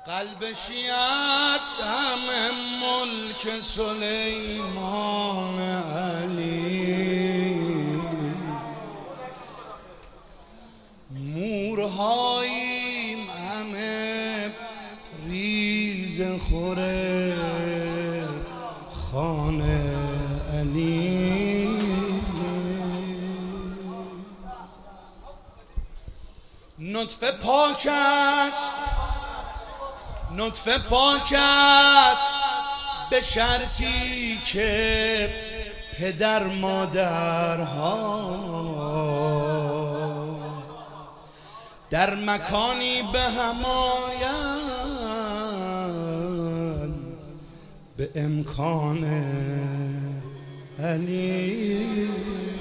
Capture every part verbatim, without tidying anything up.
قلبشی است همه ملک سلیمان علی، مورهاییم همه ریز خوره خانه علی. نطفه پاک است، نطفه پاک است به شرطی که پدر مادرها در مکانی به هم آیند به امکان علی.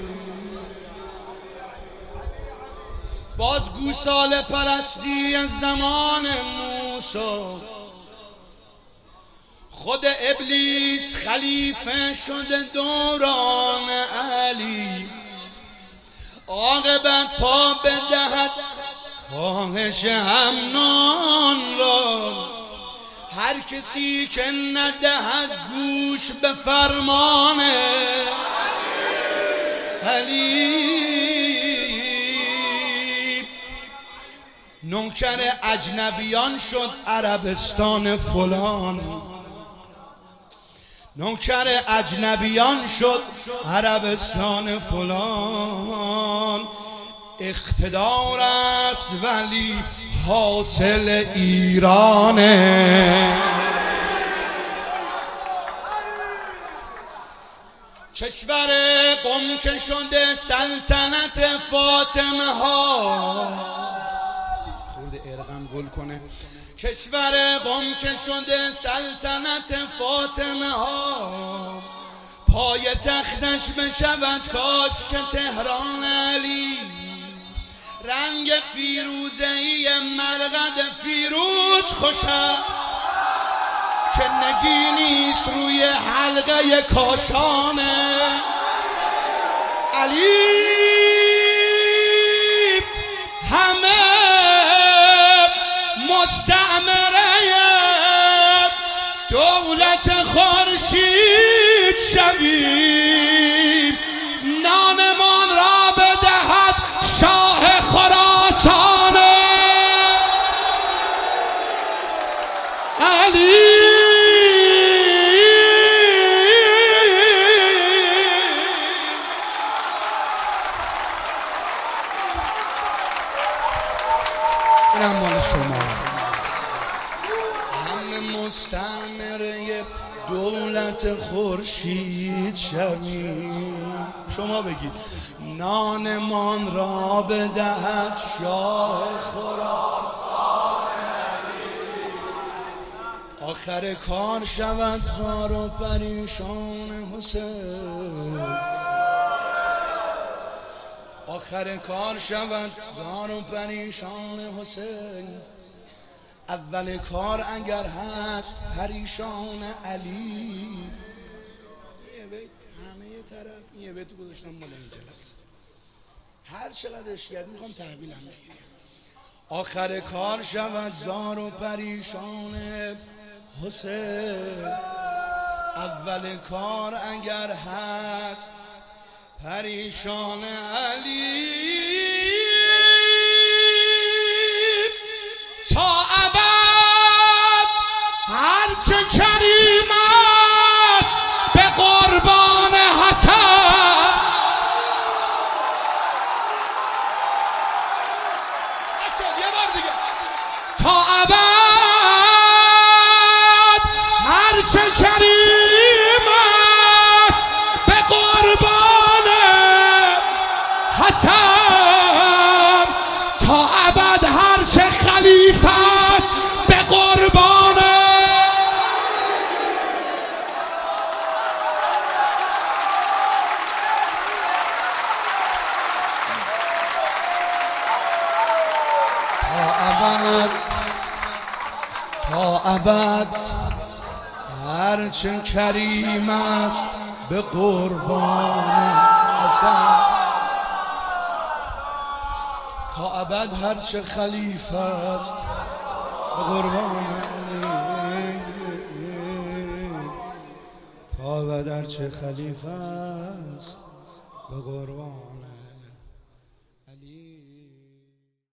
باز گوساله پرستی از زمان موسی، خود ابلیس خلیفه شده دوران علی. عاقبت پا بدهد خواهش امنان را، هر کسی که ندهد گوش به فرمان علی. نوکر اجنبیان شد عربستان فلان، نوکر اجنبیان شد عربستان فلان. اقتدار است ولی حاصل ایرانه. کشور قم که شده سلطنت فاطمه ها، خورده ارقم گل کنه. کشور قم که شده سلطنت فاطمه ها، پای تختش بشود کاش که تهران علی. رنگ فیروزه‌ای مرقد فیروز خوش است که نگینیست روی حلقه کاشان علی. همه مستعمره دولت خورشید شویم، نانمان را بدهد شاه خراسان علی. اینم مال شما. همه مستعمره دولت خورشید شویم، شما بگید نانمان را بدهد شاه خراسان علی. آخر کار شود زار و پریشان حسین، آخر کار شود زار و پریشان حسین. اول کار اگر هست پریشان علی. یه بیت همه یه طرف، یه بیت گذاشتم مال این جلسه. هر چقدر اشکال میخوام تحویلم بگیرم. آخر کار شود زار و پریشان حسین، اول کار اگر هست پریشان علی. تا ابد هرچه کریم است به قربان حسن. یه بار دیگه. تا ابد هرچه کریم است به قربان حسن، تا ابد هرچه خلیفه است به قربان. تا ابد تا ابد هرچه کریم است به قربان حسن، تا ابد هرچه خلیفه است به قربان چه خلیفه است به قربان علی.